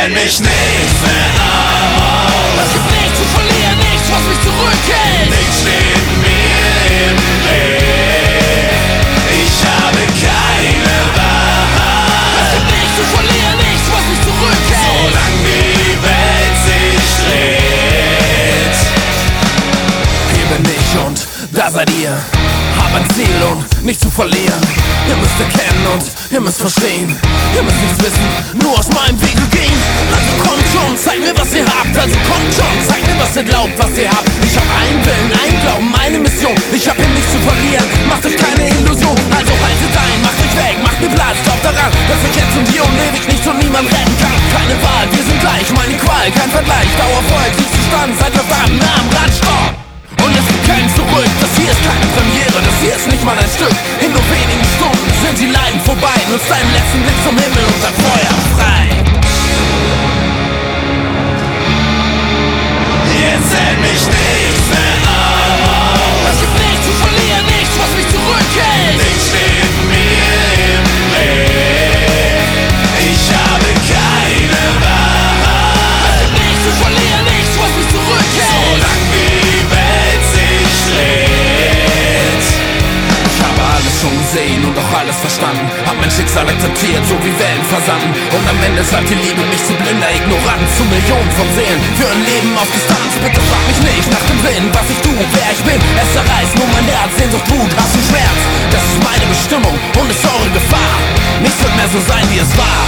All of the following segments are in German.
hält mich nichts mehr auf. Es gibt nichts zu verlieren, nichts, was mich zurückhält. Nichts steht mir im Weg. Ich habe keine Wahrheit. Es gibt nichts zu verlieren, nichts, was mich zurückhält. Solange die Welt sich dreht. Hier bin ich und da seid ihr. Hab ein Ziel und nichts zu verlieren. Ihr müsst erkennen und ihr müsst verstehen. Ihr müsst nichts wissen, nur aus meinem Wege gehen. Also kommt schon, zeigt mir, was ihr habt. Also kommt schon, zeigt mir, was ihr glaubt, was ihr habt. Ich hab einen Willen, einen Glauben, eine Mission. Ich hab hier nichts zu verlieren, macht euch keine Illusion. Also haltet ein, macht euch weg, macht mir Platz. Glaubt daran, dass ich jetzt und hier und ewig nichts und niemand retten kann. Keine Wahl, wir sind gleich, meine Qual, kein Vergleich. Dauervoll, Kriegszustand, seid verdammt nah am Rand, stopp. Und es gibt kein Zurück, das hier ist keine Premiere, das hier ist nicht mal ein Stück. In nur wenigen Stunden sind die Leiden vorbei. Nutzt deinen letzten Blick zum Himmel und sein Feuer frei. Jetzt hält mich nichts mehr auf. Es gibt nichts zu verlieren, nichts, was mich zurückhält. Nichts steht mir im Weg. Ich habe keine Wahrheit. Es gibt nichts zu verlieren, nichts, was mich zurückhält. Solange die Welt sich dreht. Ich habe alles schon gesehen und auch alles verstanden. Hab mein Schicksal akzeptiert, so wie Wellen versanden. Und am Ende sagt die Liebe mich zu blinder Ignoranz. Zu Millionen von Seelen für ein Leben auf Distanz. Bitte frag mich nicht nach dem Sinn, was ich tue, wer ich bin. Es zerreißt nur mein Herz, Sehnsucht, Wut, Hass und Schmerz. Das ist meine Bestimmung und ist eure Gefahr. Nichts wird mehr so sein, wie es war.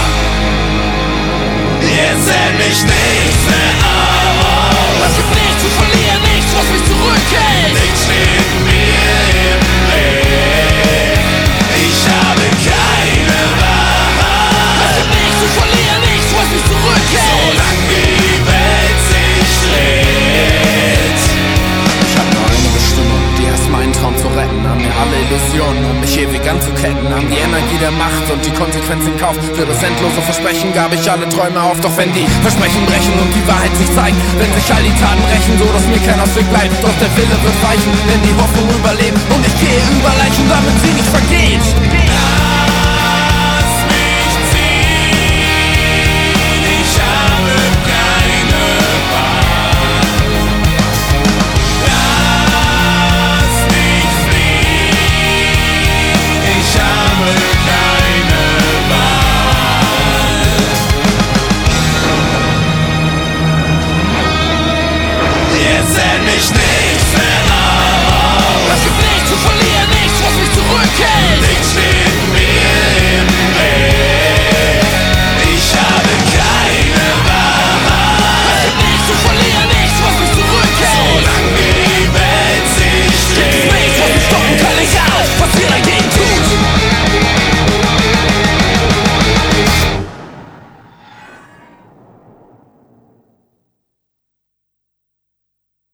Jetzt hält mich nichts mehr auf. Es gibt nichts zu verlieren, nichts, was mich zurückhält. Nichts steht mir im Weg. Ich habe keine Wahrheit. Es gibt nichts zu verlieren, nichts, was mich zurückhält. Solange die Welt sich dreht. Ich hab nur eine Bestimmung, die heißt meinen Traum zu retten. Haben mir alle Illusionen, um mich ewig anzuketten. Haben die Energie der Macht und die Konsequenz in Kauf. Für das endlose Versprechen gab ich alle Träume auf. Doch wenn die Versprechen brechen und die Wahrheit sich zeigt, wenn sich all die Taten rächen, so dass mir kein Ausweg bleibt. Doch der Wille wird weichen, denn die Hoffnung überlebt. Und ich gehe über Leichen, damit sie nicht vergeht. Lass mich ziehen. Ich habe keine Wahl. Lass mich fliehen. Ich habe keine Wahl. Jetzt hält mich nicht